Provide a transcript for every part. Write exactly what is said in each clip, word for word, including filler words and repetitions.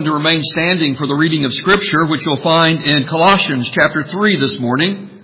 To remain standing for the reading of Scripture, which you'll find in Colossians chapter three this morning.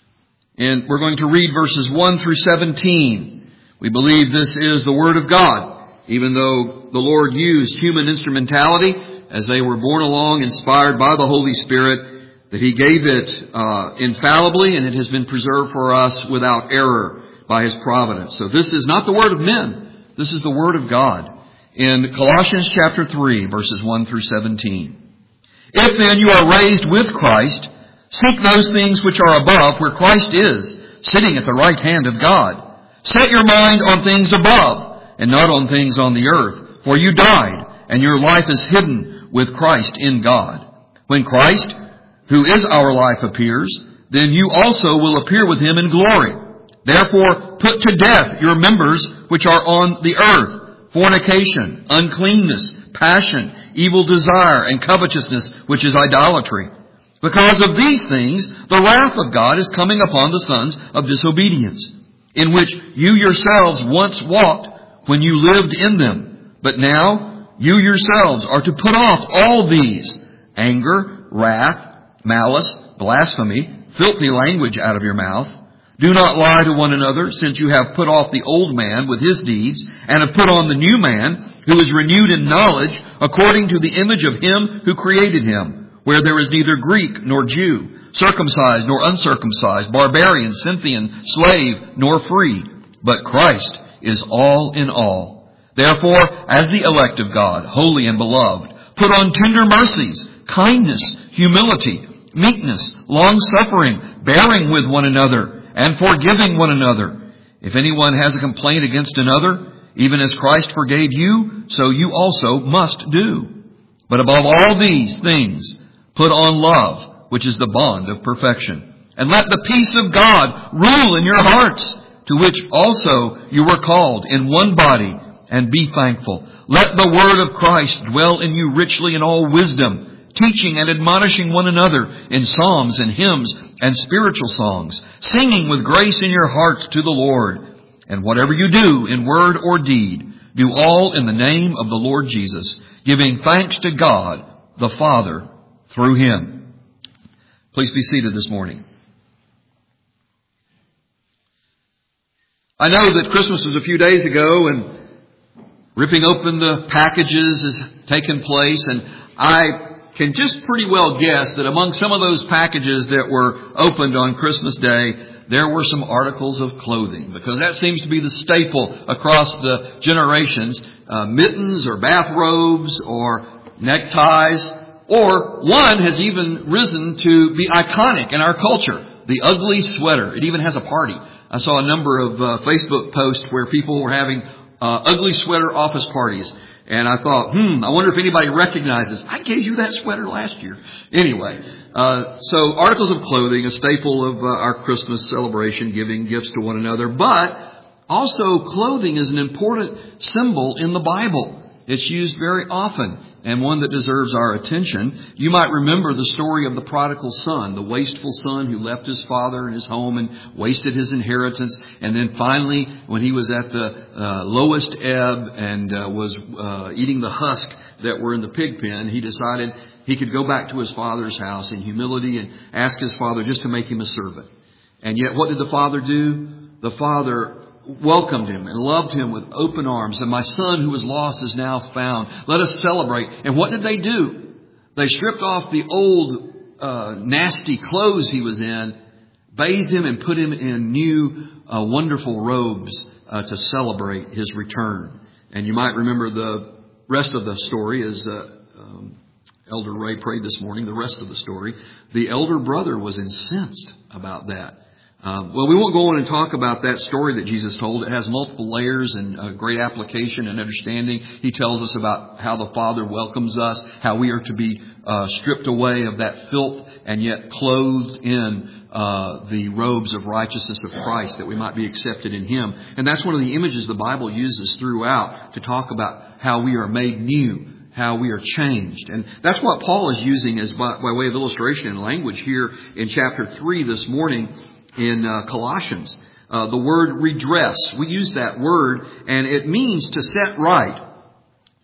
And we're going to read verses one through seventeen. We believe this is the Word of God, even though the Lord used human instrumentality as they were borne along, inspired by the Holy Spirit, that He gave it uh, infallibly, and it has been preserved for us without error by His providence. So this is not the Word of men. This is the Word of God. In Colossians chapter three, verses one through seventeen. If then you are raised with Christ, seek those things which are above, where Christ is, sitting at the right hand of God. Set your mind on things above, and not on things on the earth. For you died, and your life is hidden with Christ in God. When Christ, who is our life, appears, then you also will appear with Him in glory. Therefore, put to death your members which are on the earth: fornication, uncleanness, passion, evil desire, and covetousness, which is idolatry. Because of these things, the wrath of God is coming upon the sons of disobedience, in which you yourselves once walked when you lived in them. But now you yourselves are to put off all these: anger, wrath, malice, blasphemy, filthy language out of your mouth. Do not lie to one another, since you have put off the old man with his deeds, and have put on the new man, who is renewed in knowledge, according to the image of Him who created him, where there is neither Greek nor Jew, circumcised nor uncircumcised, barbarian, Scythian, slave nor free, but Christ is all in all. Therefore, as the elect of God, holy and beloved, put on tender mercies, kindness, humility, meekness, long-suffering, bearing with one another, and forgiving one another. If anyone has a complaint against another, even as Christ forgave you, so you also must do. But above all these things, put on love, which is the bond of perfection. And let the peace of God rule in your hearts, to which also you were called in one body, and be thankful. Let the word of Christ dwell in you richly in all wisdom, teaching and admonishing one another in psalms and hymns and spiritual songs, singing with grace in your hearts to the Lord. And whatever you do in word or deed, do all in the name of the Lord Jesus, giving thanks to God the Father through Him. Please be seated this morning. I know that Christmas was a few days ago, and ripping open the packages has taken place, and I can just pretty well guess that among some of those packages that were opened on Christmas Day, there were some articles of clothing, because that seems to be the staple across the generations. Uh, mittens or bathrobes or neckties, or one has even risen to be iconic in our culture, the ugly sweater. It even has a party. I saw a number of uh, Facebook posts where people were having uh, ugly sweater office parties. And I thought, hmm, I wonder if anybody recognizes, I gave you that sweater last year. Anyway, uh, so articles of clothing, a staple of uh, our Christmas celebration, giving gifts to one another. But also clothing is an important symbol in the Bible. It's used very often, and one that deserves our attention. You might remember the story of the prodigal son, the wasteful son who left his father and his home and wasted his inheritance. And then finally, when he was at the uh, lowest ebb and uh, was uh, eating the husk that were in the pig pen, he decided he could go back to his father's house in humility and ask his father just to make him a servant. And yet, what did the father do? The father welcomed him and loved him with open arms. And my son who was lost is now found. Let us celebrate. And what did they do? They stripped off the old uh, nasty clothes he was in, bathed him and put him in new uh, wonderful robes uh, to celebrate his return. And you might remember the rest of the story as uh, um, Elder Ray prayed this morning. The rest of the story. The elder brother was incensed about that. Um, well, we won't go on and talk about that story that Jesus told. It has multiple layers and uh, great application and understanding. He tells us about how the Father welcomes us, how we are to be uh, stripped away of that filth and yet clothed in uh, the robes of righteousness of Christ, that we might be accepted in Him. And that's one of the images the Bible uses throughout to talk about how we are made new, how we are changed. And that's what Paul is using as by, by way of illustration and language here in chapter three this morning. In uh, Colossians, uh, the word redress, we use that word, and it means to set right,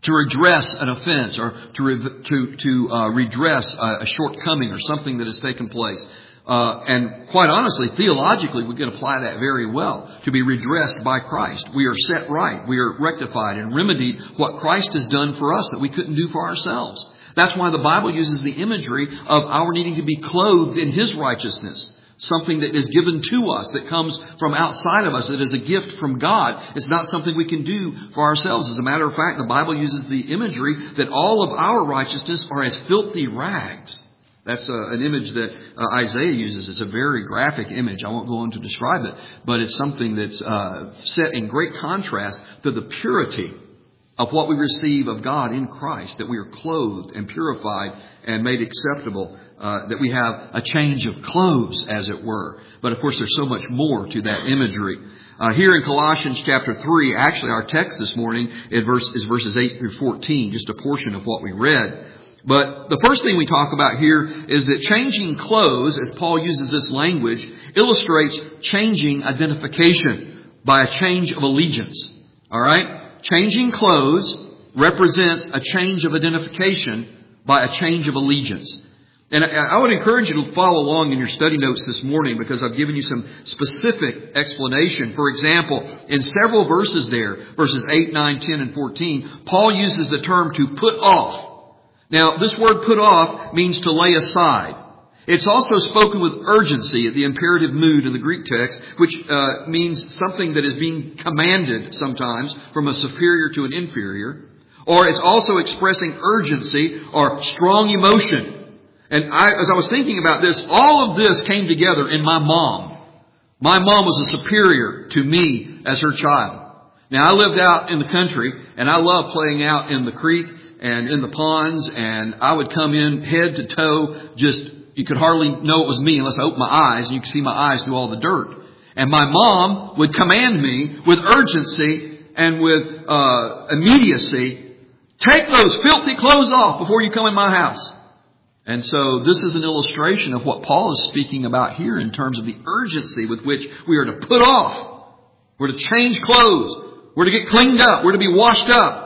to redress an offense or to re- to to uh, redress a, a shortcoming or something that has taken place. Uh, and quite honestly, theologically, we can apply that very well. To be redressed by Christ. We are set right. We are rectified and remedied what Christ has done for us that we couldn't do for ourselves. That's why the Bible uses the imagery of our needing to be clothed in His righteousness. Something that is given to us, that comes from outside of us, that is a gift from God. It's not something we can do for ourselves. As a matter of fact, the Bible uses the imagery that all of our righteousness are as filthy rags. That's uh, an image that uh, Isaiah uses. It's a very graphic image. I won't go on to describe it, but it's something that's uh, set in great contrast to the purity of what we receive of God in Christ, that we are clothed and purified and made acceptable, uh, that we have a change of clothes, as it were. But of course, there's so much more to that imagery. Uh, here in Colossians chapter three, actually our text this morning is, verse, is verses eight through fourteen, just a portion of what we read. But the first thing we talk about here is that changing clothes, as Paul uses this language, illustrates changing identification by a change of allegiance. All right? Changing clothes represents a change of identification by a change of allegiance. And I would encourage you to follow along in your study notes this morning because I've given you some specific explanation. For example, in several verses there, verses eight, nine, ten, and fourteen, Paul uses the term to put off. Now, this word put off means to lay aside. It's also spoken with urgency at the imperative mood in the Greek text, which uh, means something that is being commanded sometimes from a superior to an inferior. Or it's also expressing urgency or strong emotion. And I, as I was thinking about this, all of this came together in my mom. My mom was a superior to me as her child. Now, I lived out in the country, and I loved playing out in the creek and in the ponds, and I would come in head to toe, just, you could hardly know it was me unless I opened my eyes, and you could see my eyes through all the dirt. And my mom would command me with urgency and with uh immediacy, take those filthy clothes off before you come in my house. And so this is an illustration of what Paul is speaking about here in terms of the urgency with which we are to put off. We're to change clothes. We're to get cleaned up. We're to be washed up.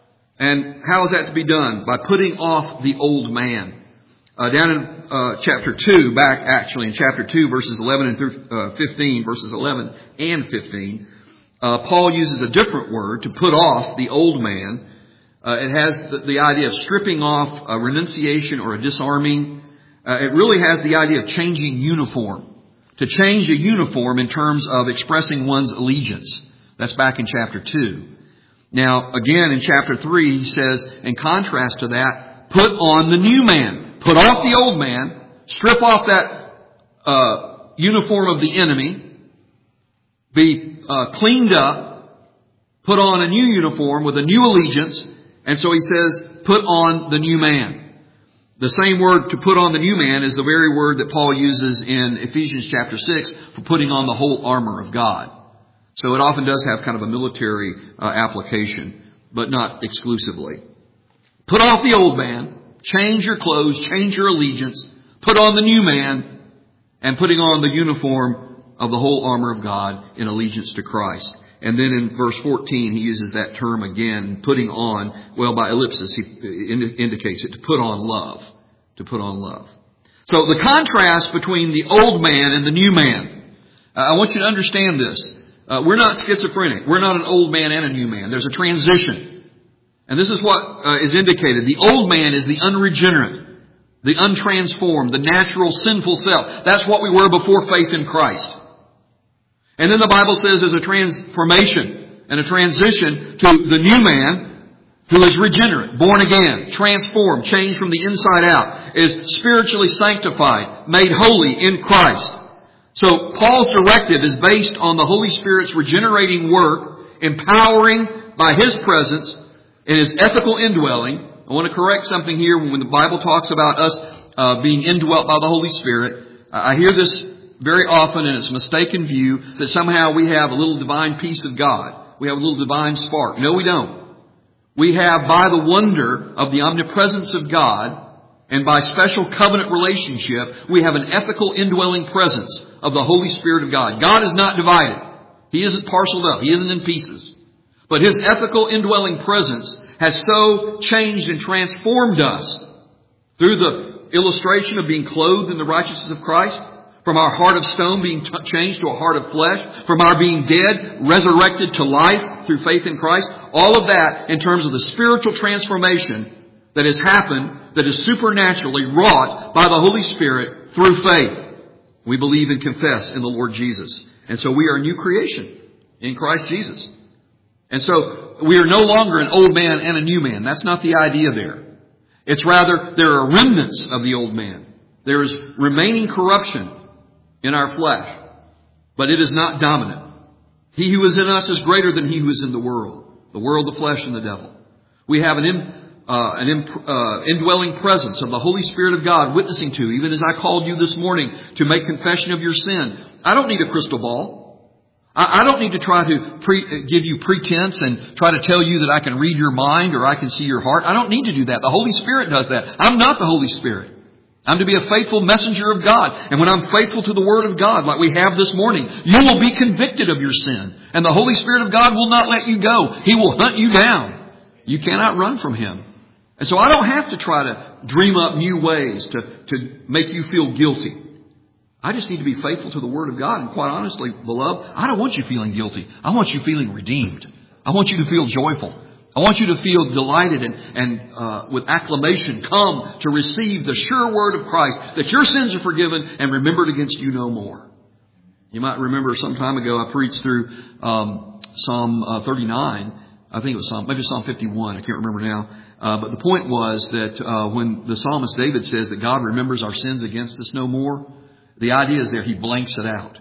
And how is that to be done? By putting off the old man. Uh, down in uh, chapter two, back actually in chapter two, verses eleven and through uh, fifteen, verses eleven and fifteen, uh, Paul uses a different word to put off the old man. Uh, it has the, the idea of stripping off a renunciation or a disarming. Uh, it really has the idea of changing uniform. To change a uniform in terms of expressing one's allegiance. That's back in chapter two. Now, again, in chapter three, he says, in contrast to that, put on the new man. Put off the old man. Strip off that uh, uniform of the enemy. Be uh, cleaned up. Put on a new uniform with a new allegiance. And so he says, put on the new man. The same word to put on the new man is the very word that Paul uses in Ephesians chapter six for putting on the whole armor of God. So it often does have kind of a military uh, application, but not exclusively. Put off the old man, change your clothes, change your allegiance, put on the new man, and putting on the uniform of the whole armor of God in allegiance to Christ. And then in verse fourteen, he uses that term again, putting on, well, by ellipsis, he indicates it, to put on love. To put on love. So the contrast between the old man and the new man. Uh, I want you to understand this. Uh, we're not schizophrenic. We're not an old man and a new man. There's a transition. And this is what uh, is indicated. The old man is the unregenerate, the untransformed, the natural sinful self. That's what we were before faith in Christ. And then the Bible says there's a transformation and a transition to the new man who is regenerate, born again, transformed, changed from the inside out, is spiritually sanctified, made holy in Christ. So Paul's directive is based on the Holy Spirit's regenerating work, empowering by His presence and His ethical indwelling. I want to correct something here when the Bible talks about us uh, being indwelt by the Holy Spirit. I hear this very often, and it's a mistaken view that somehow we have a little divine peace of God. We have a little divine spark. No, we don't. We have, by the wonder of the omnipresence of God, and by special covenant relationship, we have an ethical indwelling presence of the Holy Spirit of God. God is not divided. He isn't parceled up. He isn't in pieces. But His ethical indwelling presence has so changed and transformed us through the illustration of being clothed in the righteousness of Christ, from our heart of stone being t- changed to a heart of flesh, from our being dead, resurrected to life through faith in Christ. All of that in terms of the spiritual transformation that has happened, that is supernaturally wrought by the Holy Spirit through faith. We believe and confess in the Lord Jesus. And so we are a new creation in Christ Jesus. And so we are no longer an old man and a new man. That's not the idea there. It's rather there are remnants of the old man. There is remaining corruption in our flesh, but it is not dominant. He who is in us is greater than he who is in the world. The world, the flesh, and the devil. We have an, in, uh, an in, uh, indwelling presence of the Holy Spirit of God witnessing to, even as I called you this morning to make confession of your sin. I don't need a crystal ball. I, I don't need to try to pre, give you pretense and try to tell you that I can read your mind or I can see your heart. I don't need to do that. The Holy Spirit does that. I'm not the Holy Spirit. I'm to be a faithful messenger of God. And when I'm faithful to the Word of God, like we have this morning, you will be convicted of your sin. And the Holy Spirit of God will not let you go. He will hunt you down. You cannot run from Him. And so I don't have to try to dream up new ways to, to make you feel guilty. I just need to be faithful to the Word of God. And quite honestly, beloved, I don't want you feeling guilty. I want you feeling redeemed. I want you to feel joyful. I want you to feel delighted and, and uh, with acclamation come to receive the sure word of Christ that your sins are forgiven and remembered against you no more. You might remember some time ago I preached through um, Psalm uh, thirty-nine. I think it was Psalm, maybe Psalm fifty-one. I can't remember now. Uh, but the point was that uh, when the psalmist David says that God remembers our sins against us no more, the idea is there he blanks it out.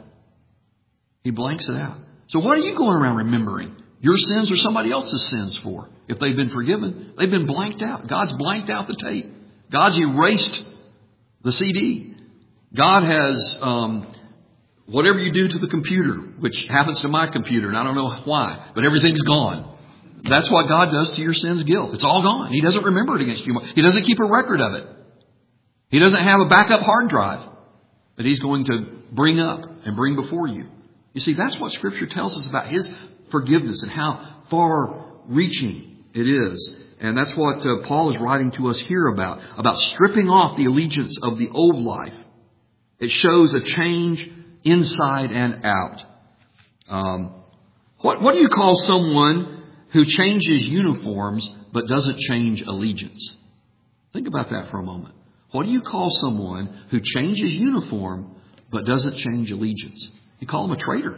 He blanks it out. So what are you going around remembering? Your sins or somebody else's sins for? If they've been forgiven, they've been blanked out. God's blanked out the tape. God's erased the C D. God has, um, whatever you do to the computer, which happens to my computer, and I don't know why, but everything's gone. That's what God does to your sin's guilt. It's all gone. He doesn't remember it against you. He doesn't keep a record of it. He doesn't have a backup hard drive that He's going to bring up and bring before you. You see, that's what Scripture tells us about His forgiveness and how far-reaching it is. And that's what uh, Paul is writing to us here about, about stripping off the allegiance of the old life. It shows a change inside and out. Um, what, what do you call someone who changes uniforms but doesn't change allegiance? Think about that for a moment. What do you call someone who changes uniform but doesn't change allegiance? You call them a traitor.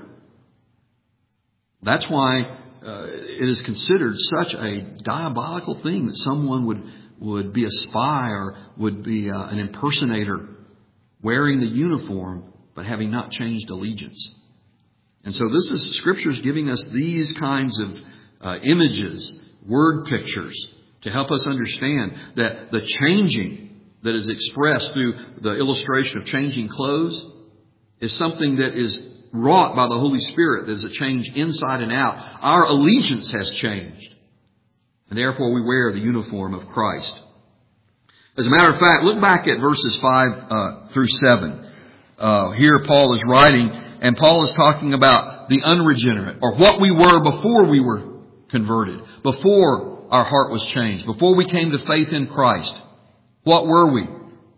That's why uh, it is considered such a diabolical thing that someone would, would be a spy or would be uh, an impersonator wearing the uniform but having not changed allegiance. And so this is Scripture's giving us these kinds of uh, images, word pictures, to help us understand that the changing that is expressed through the illustration of changing clothes is something that is wrought by the Holy Spirit. There's a change inside and out. Our allegiance has changed. And therefore we wear the uniform of Christ. As a matter of fact, look back at verses five uh, through seven. Uh, here Paul is writing, and Paul is talking about the unregenerate, or what we were before we were converted, before our heart was changed, before we came to faith in Christ. What were we?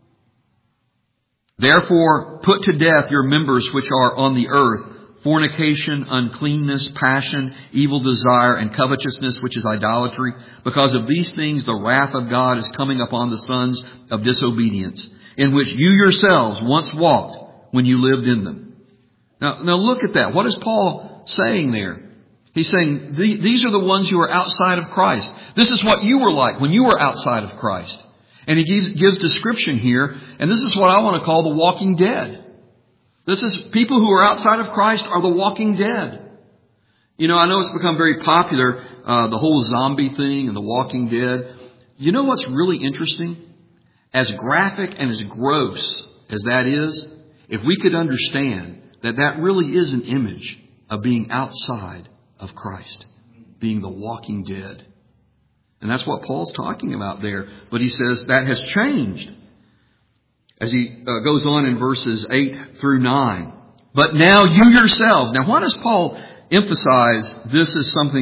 Therefore, put to death your members which are on the earth, fornication, uncleanness, passion, evil desire, and covetousness, which is idolatry. Because of these things, the wrath of God is coming upon the sons of disobedience, in which you yourselves once walked when you lived in them. Now, now look at that. What is Paul saying there? He's saying these are the ones who are outside of Christ. This is what you were like when you were outside of Christ. And he gives, gives description here, and this is what I want to call the walking dead. This is people who are outside of Christ are the walking dead. You know, I know it's become very popular, uh, the whole zombie thing and the walking dead. You know what's really interesting? As graphic and as gross as that is, if we could understand that that really is an image of being outside of Christ, being the walking dead. And that's what Paul's talking about there. But he says that has changed. As he uh, goes on in verses eight through nine. But now you yourselves. Now why does Paul emphasize this is something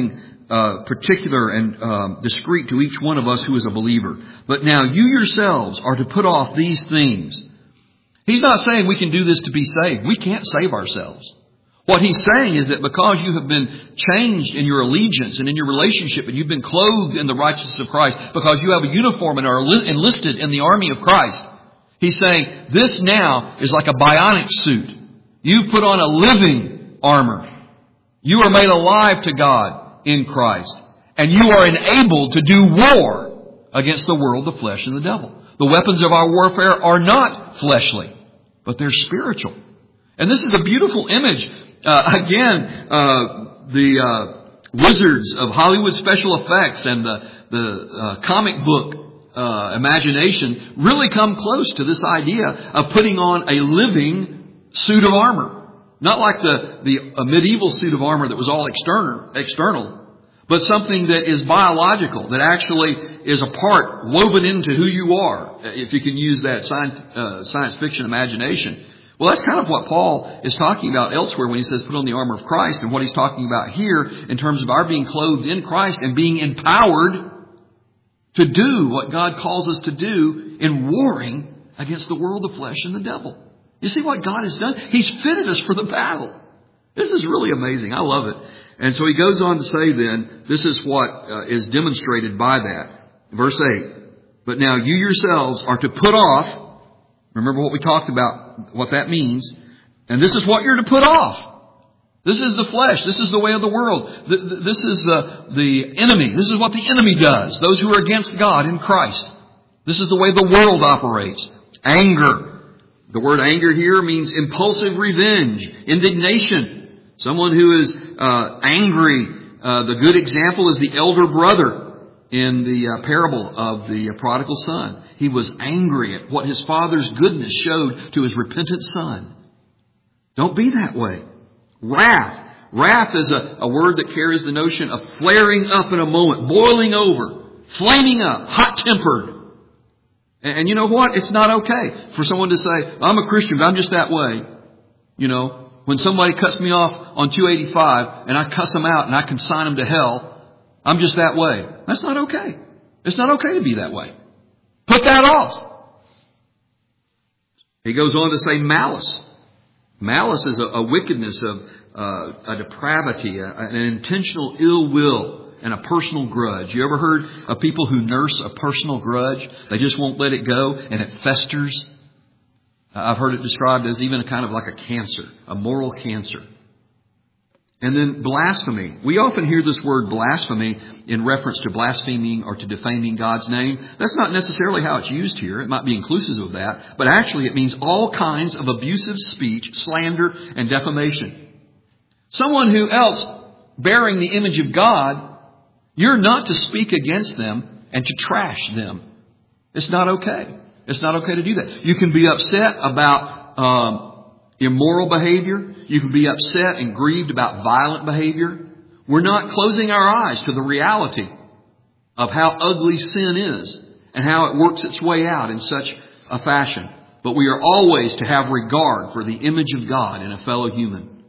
uh, particular and um, discreet to each one of us who is a believer. But now you yourselves are to put off these things. He's not saying we can do this to be saved. We can't save ourselves. What he's saying is that because you have been changed in your allegiance and in your relationship, and you've been clothed in the righteousness of Christ, because you have a uniform and are enlisted in the army of Christ, he's saying this now is like a bionic suit. You've put on a living armor. You are made alive to God in Christ. And you are enabled to do war against the world, the flesh, and the devil. The weapons of our warfare are not fleshly, but they're spiritual. And this is a beautiful image. Uh, again, uh, the uh, wizards of Hollywood special effects and the, the uh, comic book uh, imagination really come close to this idea of putting on a living suit of armor. Not like the, the a medieval suit of armor that was all external, external, but something that is biological, that actually is a part woven into who you are, if you can use that science, uh, science fiction imagination. Well, that's kind of what Paul is talking about elsewhere when he says put on the armor of Christ, and what he's talking about here in terms of our being clothed in Christ and being empowered to do what God calls us to do in warring against the world, the flesh, and the devil. You see what God has done? He's fitted us for the battle. This is really amazing. I love it. And so he goes on to say then, this is what uh, is demonstrated by that. Verse eight, but now you yourselves are to put off. Remember what we talked about, what that means. And this is what you're to put off. This is the flesh. This is the way of the world. This is the, the enemy. This is what the enemy does. Those who are against God in Christ. This is the way the world operates. Anger. The word anger here means impulsive revenge, indignation. Someone who is uh, angry. Uh, the good example is the elder brother in the uh, parable of the uh, prodigal son. He was angry at what his father's goodness showed to his repentant son. Don't be that way. Wrath. Wrath is a, a word that carries the notion of flaring up in a moment, boiling over, flaming up, hot-tempered. And, and you know what? It's not okay for someone to say, I'm a Christian, but I'm just that way. You know, when somebody cuts me off on two eighty-five and I cuss them out and I consign them to hell, I'm just that way. That's not okay. It's not okay to be that way. Put that off. He goes on to say malice. Malice is a, a wickedness of uh, a depravity, a, an intentional ill will, and a personal grudge. You ever heard of people who nurse a personal grudge? They just won't let it go, and it festers. I've heard it described as even a kind of like a cancer, a moral cancer. And then blasphemy. We often hear this word blasphemy in reference to blaspheming or to defaming God's name. That's not necessarily how it's used here. It might be inclusive of that. But actually it means all kinds of abusive speech, slander, and defamation. Someone who else bearing the image of God, you're not to speak against them and to trash them. It's not okay. It's not okay to do that. You can be upset about um, immoral behavior. You can be upset and grieved about violent behavior. We're not closing our eyes to the reality of how ugly sin is and how it works its way out in such a fashion. But we are always to have regard for the image of God in a fellow human.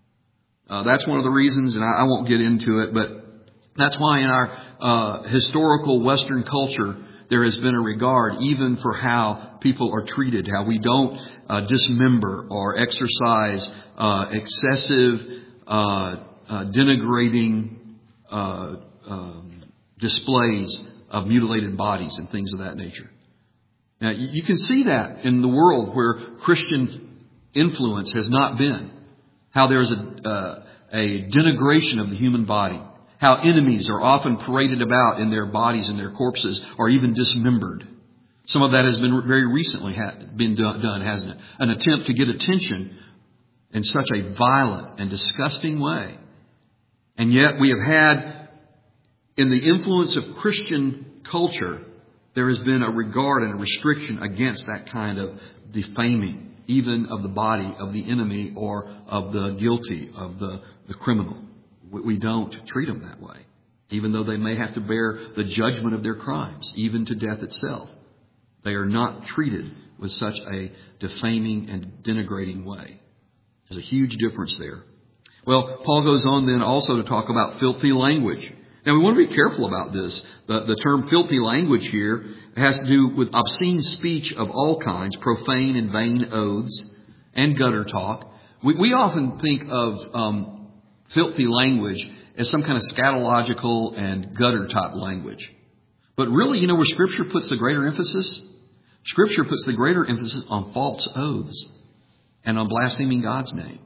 Uh, that's one of the reasons, and I, I won't get into it, but that's why in our uh, historical Western culture, there has been a regard even for how people are treated, how we don't uh, dismember or exercise uh, excessive, uh, uh, denigrating uh, um, displays of mutilated bodies and things of that nature. Now, you, you can see that in the world where Christian influence has not been, how there's a, uh, a denigration of the human body. How enemies are often paraded about in their bodies and their corpses, or even dismembered. Some of that has been very recently ha- been done, done, hasn't it? An attempt to get attention in such a violent and disgusting way. And yet we have had, in the influence of Christian culture, there has been a regard and a restriction against that kind of defaming, even of the body of the enemy or of the guilty, of the, the criminal. We don't treat them that way, even though they may have to bear the judgment of their crimes, even to death itself. They are not treated with such a defaming and denigrating way. There's a huge difference there. Well, Paul goes on then also to talk about filthy language. Now, we want to be careful about this. The, the term filthy language here has to do with obscene speech of all kinds, profane and vain oaths, and gutter talk. We, we often think of um, filthy language as some kind of scatological and gutter-type language. But really, you know where Scripture puts the greater emphasis? Scripture puts the greater emphasis on false oaths and on blaspheming God's name.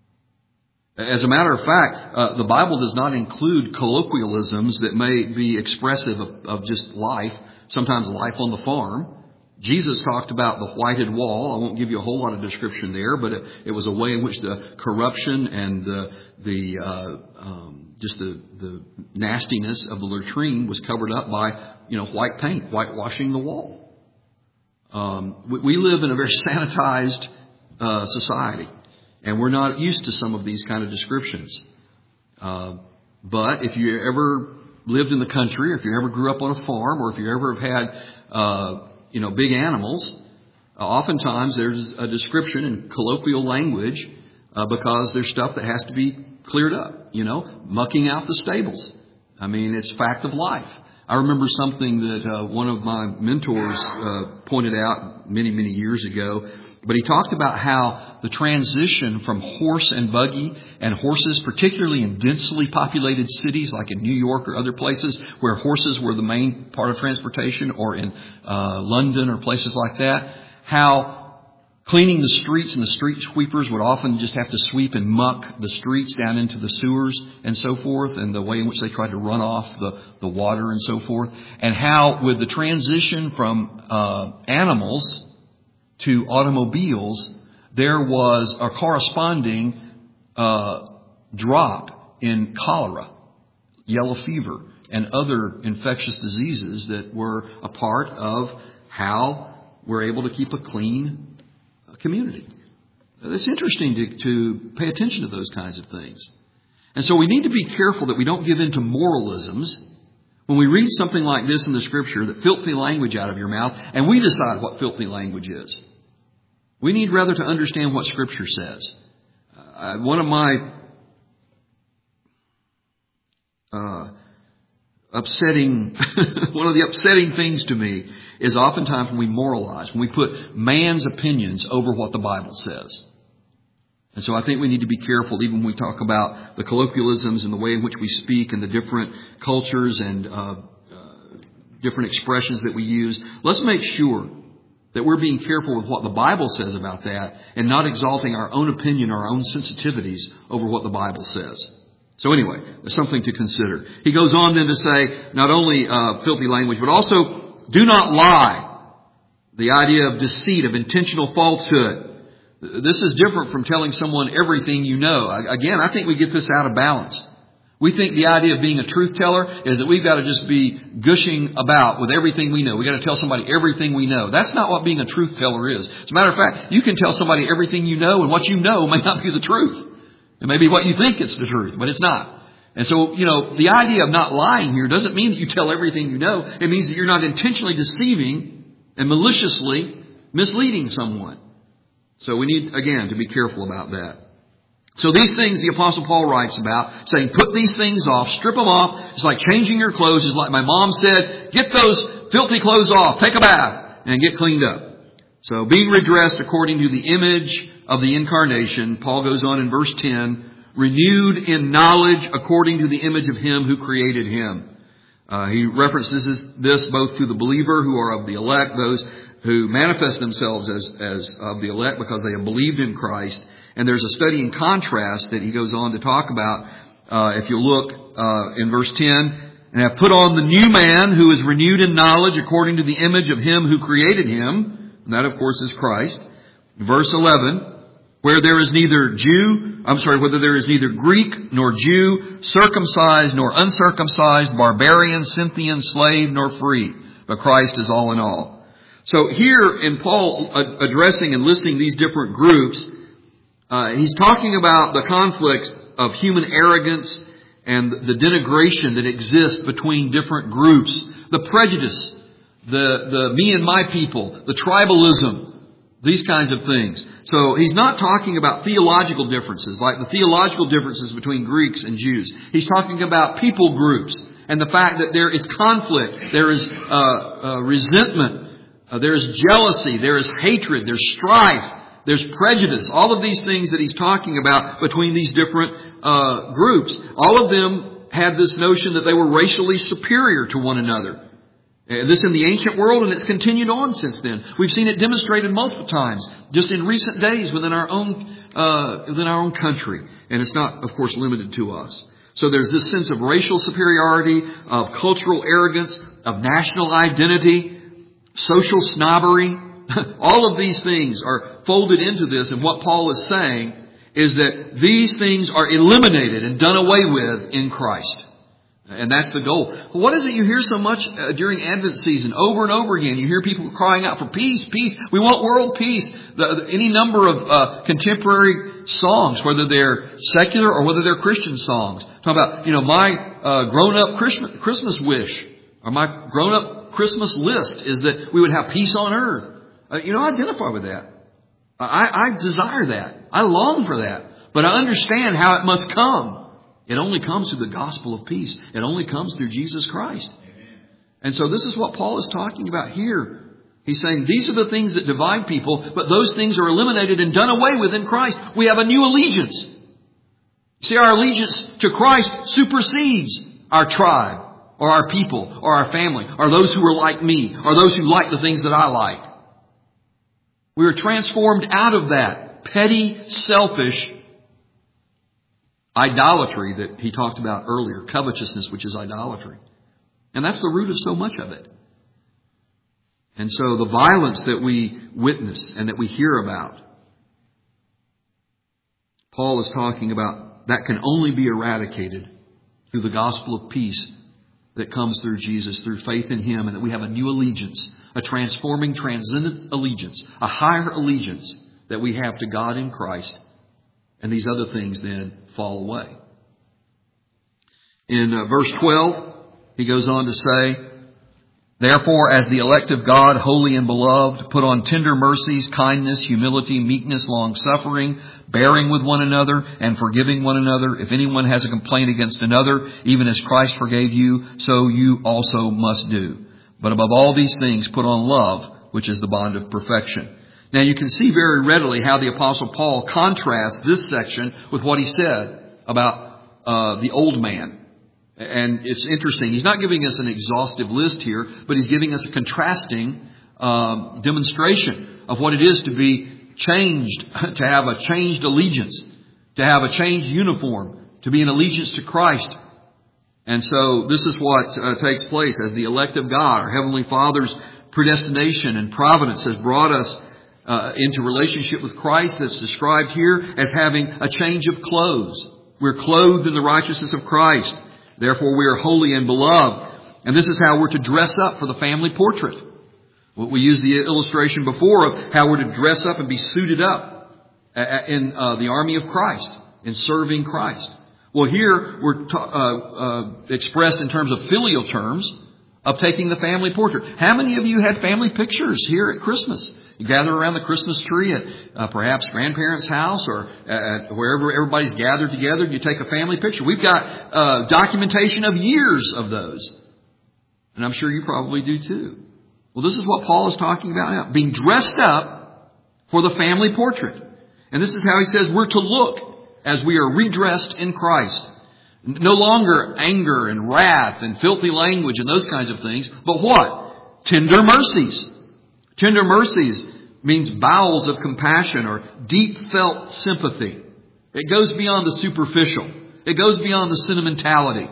As a matter of fact, uh, the Bible does not include colloquialisms that may be expressive of, of just life, sometimes life on the farm. Jesus talked about the whited wall. I won't give you a whole lot of description there, but it, it was a way in which the corruption and the, the uh, um, just the, the nastiness of the latrine was covered up by, you know, white paint, whitewashing the wall. Um, we, we live in a very sanitized uh, society. And we're not used to some of these kind of descriptions. Uh, but if you ever lived in the country, or if you ever grew up on a farm, or if you ever have had, uh, you know, big animals, uh, oftentimes there's a description in colloquial language uh, because there's stuff that has to be cleared up. You know, mucking out the stables. I mean, it's fact of life. I remember something that uh, one of my mentors uh, pointed out many, many years ago. But he talked about how the transition from horse and buggy and horses, particularly in densely populated cities like in New York or other places where horses were the main part of transportation, or in uh, London or places like that, how cleaning the streets and the street sweepers would often just have to sweep and muck the streets down into the sewers and so forth, and the way in which they tried to run off the, the water and so forth. And how with the transition from uh, animals to automobiles, there was a corresponding uh, drop in cholera, yellow fever, and other infectious diseases that were a part of how we're able to keep a clean community. It's interesting to, to pay attention to those kinds of things. And so we need to be careful that we don't give in to moralisms when we read something like this in the Scripture, that filthy language out of your mouth, and we decide what filthy language is. We need rather to understand what Scripture says. Uh, one of my uh, upsetting, one of the upsetting things to me is oftentimes when we moralize, when we put man's opinions over what the Bible says. And so I think we need to be careful, even when we talk about the colloquialisms and the way in which we speak and the different cultures and uh, uh, different expressions that we use. Let's make sure that we're being careful with what the Bible says about that and not exalting our own opinion or our own sensitivities over what the Bible says. So anyway, there's something to consider. He goes on then to say not only uh, filthy language, but also do not lie. The idea of deceit, of intentional falsehood. This is different from telling someone everything you know. Again, I think we get this out of balance. We think the idea of being a truth teller is that we've got to just be gushing about with everything we know. We've got to tell somebody everything we know. That's not what being a truth teller is. As a matter of fact, you can tell somebody everything you know, and what you know may not be the truth. It may be what you think it's the truth, but it's not. And so, you know, the idea of not lying here doesn't mean that you tell everything you know. It means that you're not intentionally deceiving and maliciously misleading someone. So we need, again, to be careful about that. So these things the Apostle Paul writes about, saying put these things off, strip them off. It's like changing your clothes. It's like my mom said, get those filthy clothes off, take a bath, and get cleaned up. So being redressed according to the image of the incarnation, Paul goes on in verse ten, renewed in knowledge according to the image of Him who created him. Uh, he references this both to the believer who are of the elect, those who manifest themselves as, as of the elect because they have believed in Christ. And there's a study in contrast that he goes on to talk about. Uh, if you look uh, in verse ten, and have put on the new man who is renewed in knowledge according to the image of Him who created him. And that, of course, is Christ. Verse eleven, where there is neither Jew, I'm sorry, whether there is neither Greek nor Jew, circumcised nor uncircumcised, barbarian, Scythian, slave nor free, but Christ is all in all. So here in Paul addressing and listing these different groups, uh, he's talking about the conflicts of human arrogance and the denigration that exists between different groups, the prejudice, the, the me and my people, the tribalism, these kinds of things. So he's not talking about theological differences, like the theological differences between Greeks and Jews. He's talking about people groups and the fact that there is conflict, there is uh, uh, resentment, uh, there is jealousy, there is hatred, there's strife, there's prejudice. All of these things that he's talking about between these different uh, groups, all of them had this notion that they were racially superior to one another. Uh, this in the ancient world, and it's continued on since then. We've seen it demonstrated multiple times, just in recent days within our own uh, within our own country, and it's not, of course, limited to us. So there's this sense of racial superiority, of cultural arrogance, of national identity, social snobbery. All of these things are folded into this, and what Paul is saying is that these things are eliminated and done away with in Christ. And that's the goal. What is it you hear so much uh, during Advent season? Over and over again, you hear people crying out for peace, peace. We want world peace. The, the, any number of uh, contemporary songs, whether they're secular or whether they're Christian songs, talk about, you know, my uh, grown-up Christmas, Christmas wish or my grown-up Christmas list is that we would have peace on earth. Uh, you know, I identify with that. I, I desire that. I long for that. But I understand how it must come. It only comes through the gospel of peace. It only comes through Jesus Christ. Amen. And so this is what Paul is talking about here. He's saying these are the things that divide people, but those things are eliminated and done away with in Christ. We have a new allegiance. See, our allegiance to Christ supersedes our tribe or our people or our family or those who are like me or those who like the things that I like. We are transformed out of that petty, selfish idolatry that he talked about earlier, covetousness, which is idolatry. And that's the root of so much of it. And so the violence that we witness and that we hear about, Paul is talking about that can only be eradicated through the gospel of peace that comes through Jesus, through faith in Him, and that we have a new allegiance, a transforming, transcendent allegiance, a higher allegiance that we have to God in Christ. And these other things then fall away. In uh, verse twelve, he goes on to say, therefore, as the elect of God, holy and beloved, put on tender mercies, kindness, humility, meekness, long-suffering, bearing with one another, and forgiving one another. If anyone has a complaint against another, even as Christ forgave you, so you also must do. But above all these things, put on love, which is the bond of perfection. Now you can see very readily how the Apostle Paul contrasts this section with what he said about uh, the old man. And it's interesting. He's not giving us an exhaustive list here, but he's giving us a contrasting um, demonstration of what it is to be changed, to have a changed allegiance, to have a changed uniform, to be an allegiance to Christ. And so this is what uh, takes place as the elect of God. Our Heavenly Father's predestination and providence has brought us Uh, into relationship with Christ that's described here as having a change of clothes. We're clothed in the righteousness of Christ. Therefore, we are holy and beloved. And this is how we're to dress up for the family portrait. We used the illustration before of how we're to dress up and be suited up in uh, the army of Christ, in serving Christ. Well, here we're ta- uh, uh, expressed in terms of filial terms of taking the family portrait. How many of you had family pictures here at Christmas? You gather around the Christmas tree at uh, perhaps grandparents' house or at wherever everybody's gathered together. You take a family picture. We've got uh, documentation of years of those. And I'm sure you probably do too. Well, this is what Paul is talking about now. Being dressed up for the family portrait. And this is how he says we're to look as we are redressed in Christ. No longer anger and wrath and filthy language and those kinds of things. But what? Tender mercies. Tender mercies means bowels of compassion or deep felt sympathy. It goes beyond the superficial. It goes beyond the sentimentality.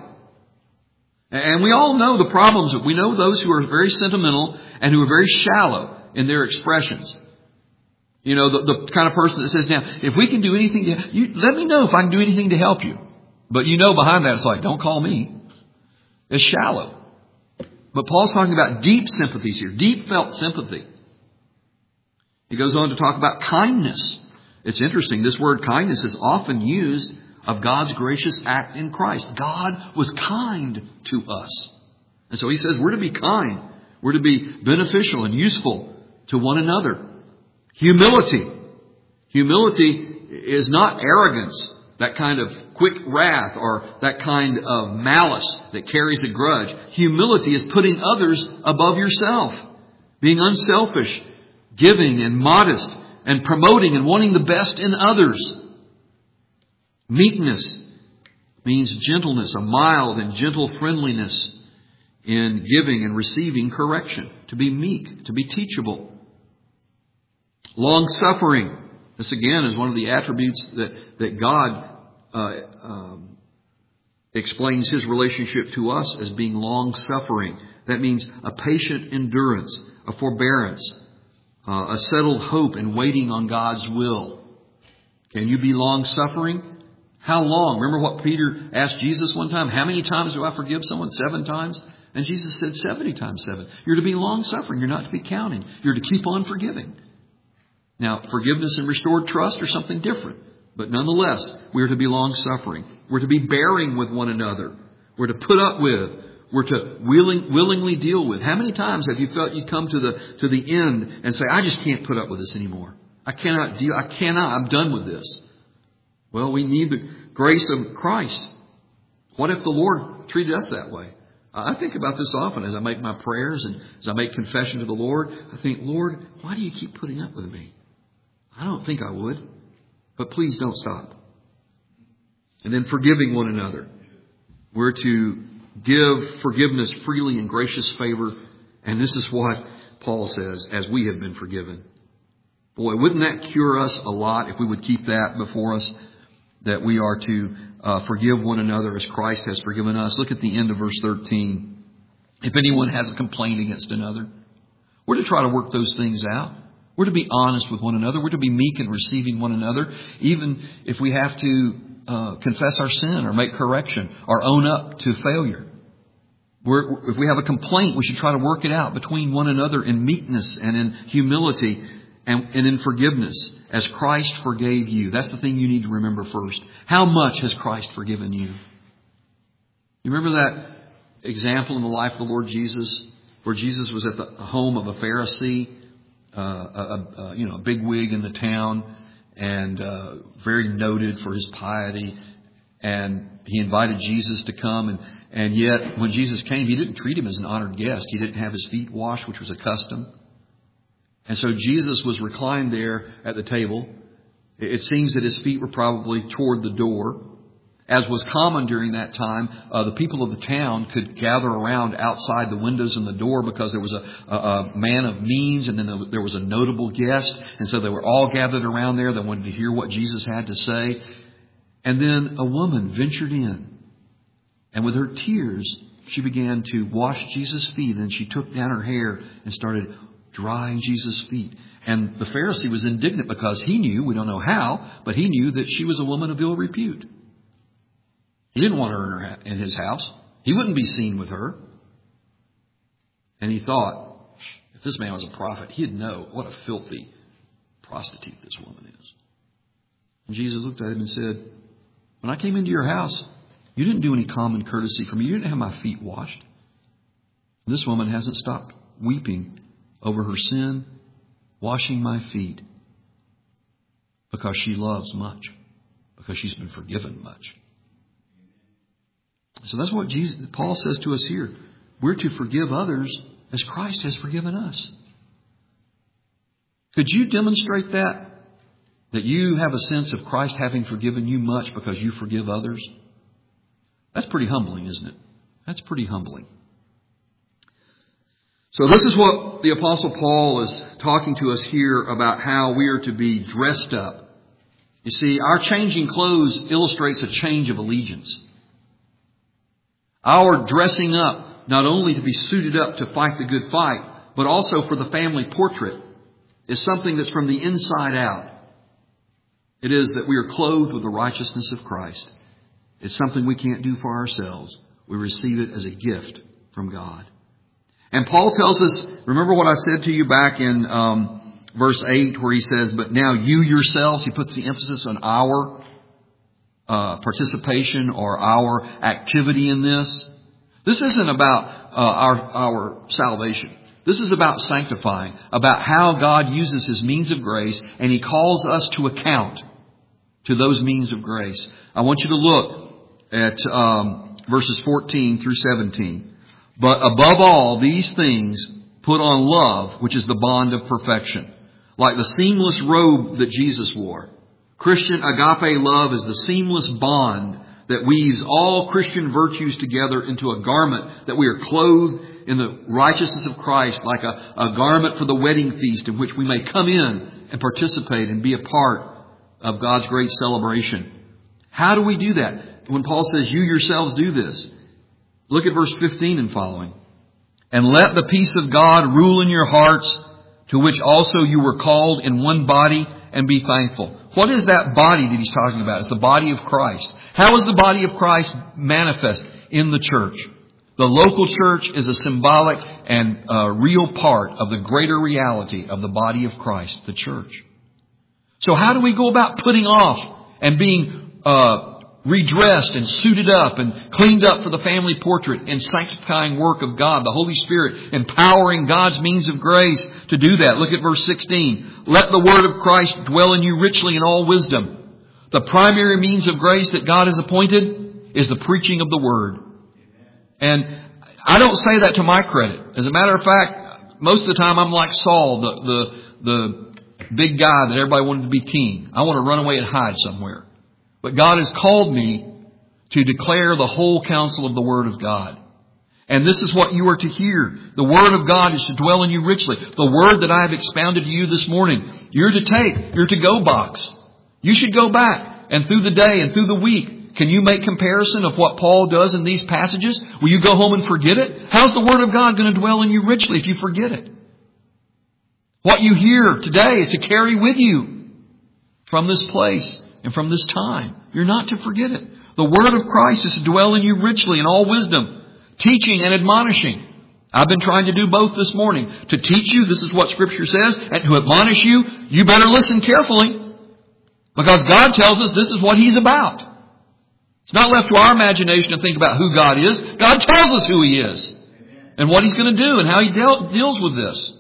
And we all know the problems. We know those who are very sentimental and who are very shallow in their expressions. You know, the, the kind of person that says, now, if we can do anything to, you, let me know if I can do anything to help you. But you know behind that it's like, don't call me. It's shallow. But Paul's talking about deep sympathies here, deep felt sympathy. He goes on to talk about kindness. It's interesting. This word kindness is often used of God's gracious act in Christ. God was kind to us. And so he says we're to be kind. We're to be beneficial and useful to one another. Humility. Humility is not arrogance. that kind of quick wrath or that kind of malice that carries a grudge. Humility is putting others above yourself, being unselfish, giving and modest, and promoting and wanting the best in others. Meekness means gentleness, a mild and gentle friendliness in giving and receiving correction. To be meek, to be teachable. Long-suffering. This again is one of the attributes that, that God uh, um, explains His relationship to us as being long-suffering. That means a patient endurance, a forbearance, uh, a settled hope in waiting on God's will. Can you be long-suffering? How long? Remember what Peter asked Jesus one time? How many times do I forgive someone? Seven times? And Jesus said seventy times seven. You're to be long-suffering. You're not to be counting. You're to keep on forgiving. Now, forgiveness and restored trust are something different. But nonetheless, we are to be long-suffering. We're to be bearing with one another. We're to put up with. We're to willing, willingly deal with. How many times have you felt you come to the to the end and say, I just can't put up with this anymore. I cannot deal. I cannot. I'm done with this. Well, we need the grace of Christ. What if the Lord treated us that way? I think about this often as I make my prayers and as I make confession to the Lord. I think, Lord, why do you keep putting up with me? I don't think I would, but please don't stop. And then forgiving one another. We're to give forgiveness freely in gracious favor. And this is what Paul says, as we have been forgiven. Boy, wouldn't that cure us a lot if we would keep that before us, that we are to uh, forgive one another as Christ has forgiven us. Look at the end of verse thirteen. If anyone has a complaint against another, we're to try to work those things out. We're to be honest with one another. We're to be meek in receiving one another, even if we have to uh, confess our sin or make correction or own up to failure. We're, if we have a complaint, we should try to work it out between one another in meekness and in humility and, and in forgiveness, as Christ forgave you. That's the thing you need to remember first. How much has Christ forgiven you? You remember that example in the life of the Lord Jesus, where Jesus was at the home of a Pharisee, uh, a, a, you know, a bigwig in the town, and uh, very noted for his piety. And he invited Jesus to come, and and yet when Jesus came, he didn't treat him as an honored guest. He didn't have his feet washed, which was a custom. And so Jesus was reclined there at the table. It seems that his feet were probably toward the door. As was common during that time, uh, the people of the town could gather around outside the windows and the door because there was a, a, a man of means, and then there was a notable guest. And so they were all gathered around there. They wanted to hear what Jesus had to say. And then a woman ventured in, and with her tears, she began to wash Jesus' feet. And she took down her hair and started drying Jesus' feet. And the Pharisee was indignant because he knew, we don't know how, but he knew that she was a woman of ill repute. He didn't want her in, her in his house. He wouldn't be seen with her. And he thought, if this man was a prophet, he'd know what a filthy prostitute this woman is. And Jesus looked at him and said, when I came into your house, you didn't do any common courtesy for me. You didn't have my feet washed. This woman hasn't stopped weeping over her sin, washing my feet, because she loves much, because she's been forgiven much. So that's what Jesus, Paul says to us here. We're to forgive others as Christ has forgiven us. Could you demonstrate that? That you have a sense of Christ having forgiven you much because you forgive others? That's pretty humbling, isn't it? That's pretty humbling. So this is what the Apostle Paul is talking to us here about, how we are to be dressed up. You see, our changing clothes illustrates a change of allegiance. Our dressing up, not only to be suited up to fight the good fight, but also for the family portrait, is something that's from the inside out. It is that we are clothed with the righteousness of Christ. It's something we can't do for ourselves. We receive it as a gift from God. And Paul tells us, remember what I said to you back in um, verse eight, where he says, but now you yourselves, he puts the emphasis on our uh, participation or our activity in this. This isn't about uh, our, our salvation. This is about sanctifying, about how God uses His means of grace, and He calls us to account. to those means of grace. I want you to look at um, verses fourteen through seventeen. But above all these things, put on love, which is the bond of perfection. Like the seamless robe that Jesus wore. Christian agape love is the seamless bond that weaves all Christian virtues together into a garment that we are clothed in the righteousness of Christ, like a, a garment for the wedding feast in which we may come in and participate and be a part of God's great celebration. How do we do that? When Paul says, you yourselves do this. Look at verse fifteen and following. And let the peace of God rule in your hearts, to which also you were called in one body, and be thankful. What is that body that he's talking about? It's the body of Christ. How is the body of Christ manifest in the church? The local church is a symbolic and uh, real part of the greater reality of the body of Christ, the church. So how do we go about putting off and being uh, redressed and suited up and cleaned up for the family portrait and sanctifying work of God, the Holy Spirit, empowering God's means of grace to do that? Look at verse sixteen. Let the word of Christ dwell in you richly in all wisdom. The primary means of grace that God has appointed is the preaching of the word. And I don't say that to my credit. As a matter of fact, most of the time I'm like Saul, the, the, the big guy that everybody wanted to be king. I want to run away and hide somewhere. But God has called me to declare the whole counsel of the Word of God. And this is what you are to hear. The Word of God is to dwell in you richly. The Word that I have expounded to you this morning, you're to take, you're to go box. You should go back and through the day and through the week, can you make comparison of what Paul does in these passages? Will you go home and forget it? How's the Word of God going to dwell in you richly if you forget it? What you hear today is to carry with you from this place and from this time. You're not to forget it. The Word of Christ is to dwell in you richly in all wisdom, teaching and admonishing. I've been trying to do both this morning. To teach you, this is what Scripture says, and to admonish you, you better listen carefully. Because God tells us this is what He's about. It's not left to our imagination to think about who God is. God tells us who He is. And what He's going to do and how He deal, deals with this.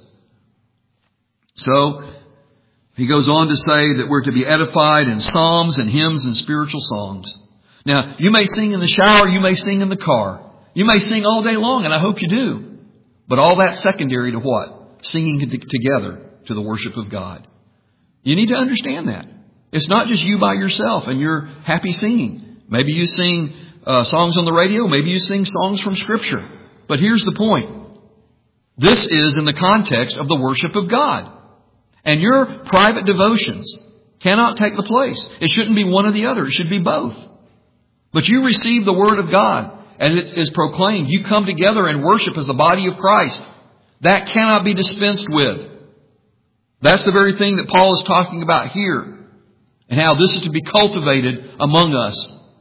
So, he goes on to say that we're to be edified in psalms and hymns and spiritual songs. Now, you may sing in the shower, you may sing in the car. You may sing all day long, and I hope you do. But all that's secondary to what? Singing together to the worship of God. You need to understand that. It's not just you by yourself and you're happy singing. Maybe you sing uh, songs on the radio. Maybe you sing songs from Scripture. But here's the point. This is in the context of the worship of God. And your private devotions cannot take the place. It shouldn't be one or the other. It should be both. But you receive the Word of God as it is proclaimed. You come together and worship as the body of Christ. That cannot be dispensed with. That's the very thing that Paul is talking about here. And how this is to be cultivated among us.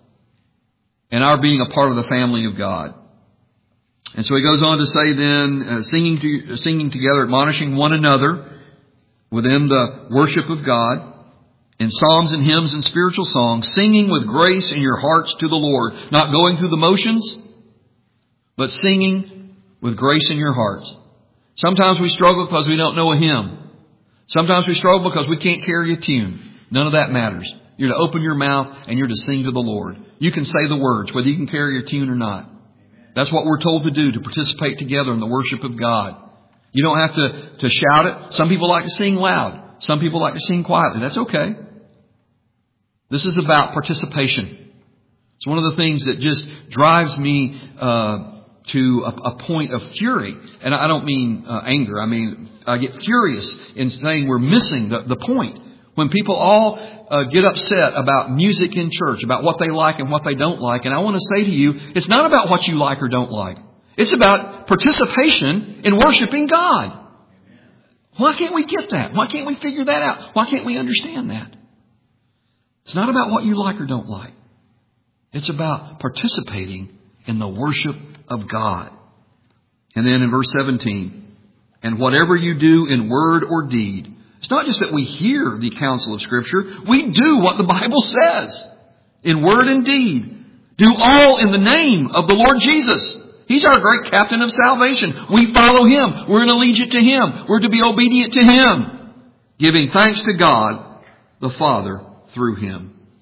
And our being a part of the family of God. And so he goes on to say then, uh, singing, to, uh, singing together, admonishing one another within the worship of God, in psalms and hymns and spiritual songs, singing with grace in your hearts to the Lord. Not going through the motions, but singing with grace in your hearts. Sometimes we struggle because we don't know a hymn. Sometimes we struggle because we can't carry a tune. None of that matters. You're to open your mouth and you're to sing to the Lord. You can say the words, whether you can carry a tune or not. That's what we're told to do, to participate together in the worship of God. You don't have to, to shout it. Some people like to sing loud. Some people like to sing quietly. That's okay. This is about participation. It's one of the things that just drives me uh, to a, a point of fury. And I don't mean uh, anger. I mean, I get furious in saying we're missing the, the point. When people all uh, get upset about music in church, about what they like and what they don't like. And I want to say to you, it's not about what you like or don't like. It's about participation in worshiping God. Why can't we get that? Why can't we figure that out? Why can't we understand that? It's not about what you like or don't like. It's about participating in the worship of God. And then in verse seventeen, and whatever you do in word or deed. It's not just that we hear the counsel of Scripture. We do what the Bible says in word and deed. Do all in the name of the Lord Jesus. He's our great captain of salvation. We follow Him. We're in allegiance to Him. We're to be obedient to Him. Giving thanks to God the Father through Him.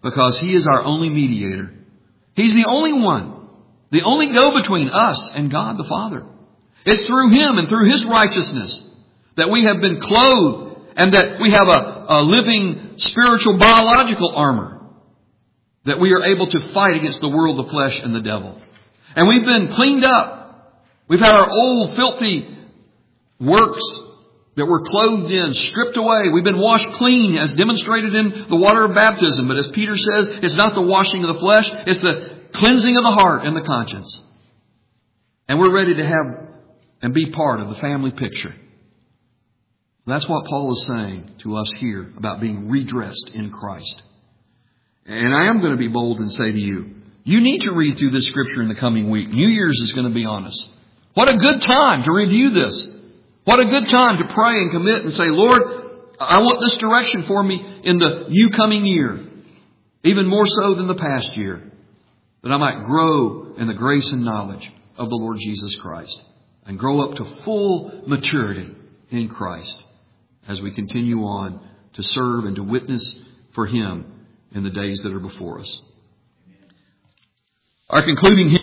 because He is our only mediator. He's the only one, the only go-between us and God the Father. It's through Him and through His righteousness that we have been clothed and that we have a, a living spiritual biological armor, that we are able to fight against the world, the flesh, and the devil. And we've been cleaned up. We've had our old filthy works that we're clothed in stripped away. We've been washed clean as demonstrated in the water of baptism. But as Peter says, it's not the washing of the flesh, it's the cleansing of the heart and the conscience. And we're ready to have and be part of the family picture. That's what Paul is saying to us here about being redressed in Christ. And I am going to be bold and say to you, you need to read through this scripture in the coming week. New Year's is going to be on us. What a good time to review this. What a good time to pray and commit and say, Lord, I want this direction for me in the new coming year, even more so than the past year, that I might grow in the grace and knowledge of the Lord Jesus Christ and grow up to full maturity in Christ as we continue on to serve and to witness for Him in the days that are before us. Our concluding hymn